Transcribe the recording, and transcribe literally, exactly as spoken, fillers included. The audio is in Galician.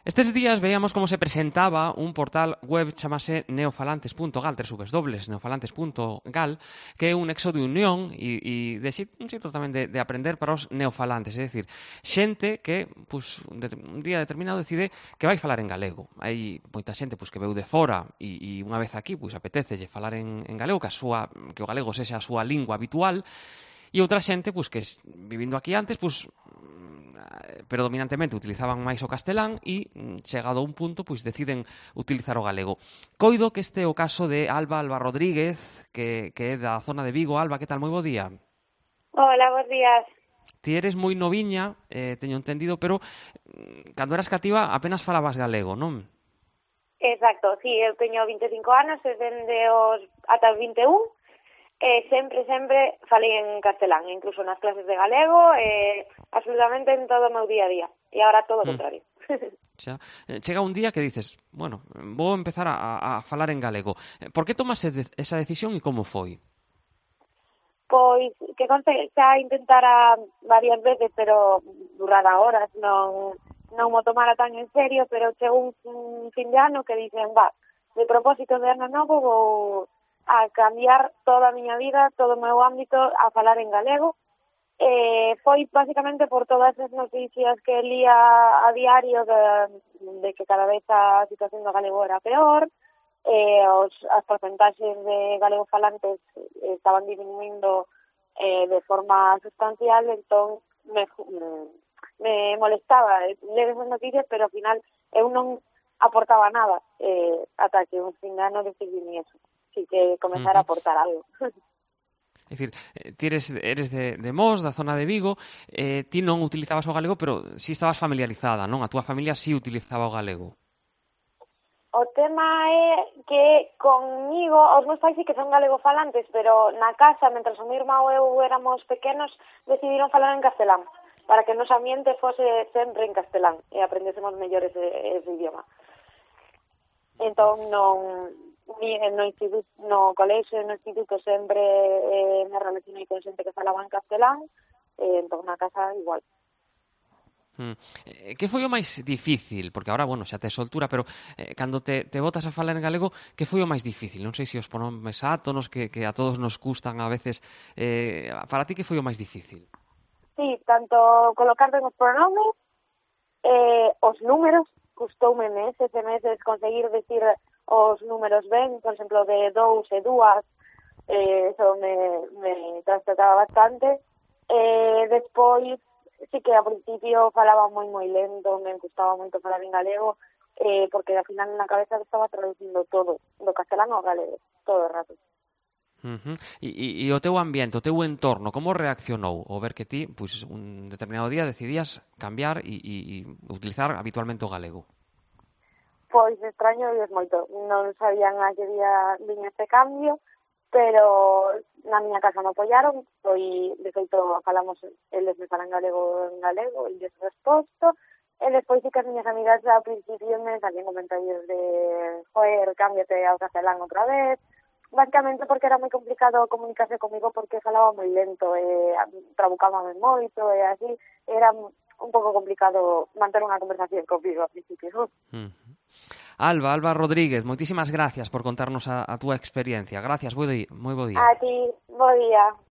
Estes días veíamos como se presentaba un portal web chamase neofalantes punto gal, w w w punto neofalantes punto gal, que é un nexo de unión e, e de xeito, un xeito tamén de, de aprender para os neofalantes, é dicir, xente que pues, un día determinado decide que vai falar en galego. Hai moita xente pues, que veu de fora e, e unha vez aquí pues, apetecelle falar en, en galego, que, a súa, que o galego sexa a súa lingua habitual, e outra xente pues, que vivindo aquí antes pues, predominantemente utilizaban máis o castelán e, chegado a un punto, pois deciden utilizar o galego. Coido que este é o caso de Alba, Alba Rodríguez, que, que é da zona de Vigo. Alba, que tal? Moi bo día. Hola, bons días. Ti eres moi noviña, eh, teño entendido, pero cando eras cativa apenas falabas galego, non? Exacto, sí, eu teño vinte e cinco anos e dende os ata os vinte e un e sempre, sempre falei en castelán, incluso nas clases de galego e absolutamente en todo o meu día a día. E agora todo o contrario. Mm. Xa. Chega un día que dices, bueno, vou empezar a, a falar en galego. Por que tomas esa decisión e como foi? Pois, que conste, xa intentara varias veces, pero durara horas, non, non mo tomara tan en serio, pero chegou un, un fin de ano que dicen, va, de propósito de ano novo vou a cambiar toda a miña vida, todo o meu ámbito a falar en galego. Eh, foi basicamente por todas as noticias que lía a diario de, de que cada vez a situación do galego era peor, eh, os, as porcentaxes de galego falantes estaban diminuindo eh, de forma sustancial, entón me, me molestaba ler esas noticias, pero ao final eu non aportaba nada eh, ata que un fin de ano decidí eso. Así que comenzar uh-huh. a aportar algo. É dicir, ti eres, eres de, de Mos, da zona de Vigo, eh, ti non utilizabas o galego, pero si estabas familiarizada, non? A túa familia si utilizaba o galego. O tema é que conmigo, os meus pais sí que son galego falantes, pero na casa, mentras o meu irmão e eu éramos pequenos, decidiron falar en castelán, para que o noso ambiente fose sempre en castelán e aprendésemos mellor ese, ese idioma. Entón, non... no instituto, no colexio, no instituto sempre eh, me relacionei con xente que falaba en castelán e entón na casa igual. Hmm. Que foi o máis difícil? Porque agora, bueno, xa tes soltura, pero eh, cando te, te botas a falar en galego, que foi o máis difícil? Non sei se os pronomes átonos que, que a todos nos custan a veces. Eh, para ti, que foi o máis difícil? Sí, tanto colocar ben os pronomes, eh, os números, custoume meses e meses conseguir decir os números ben, por exemplo, de dous e dúas, eh, eso me, me trastocaba bastante. Eh, despois, sí que ao principio falaba moi moi lento, me gustaba moito falar en galego, eh, porque ao final na cabeza estaba traducindo todo, do castelán ao galego, todo o rato. Uh-huh. E, e, e o teu ambiente, o teu entorno, como reaccionou ao ver que ti, pois, un determinado día decidías cambiar e, e, e utilizar habitualmente o galego? Pois extraño dios moito, non sabían a que día viña este cambio, pero na miña casa me apoyaron, foi, de feito, falamos, eles me falan galego en galego, e eles resposto, e despois sí que as miñas amigas ao principio me salían comentarios de joder, cámbiate ao castelán outra vez, básicamente porque era moi complicado comunicarse comigo porque falaba moi lento, e trabucábame moito, e así, era un pouco complicado manter unha conversación comigo ao principio. Uh-huh. Alba, Alba Rodríguez, moitísimas gracias por contarnos a, a túa experiencia. Gracias, moi, moi bo día. A ti, bo día.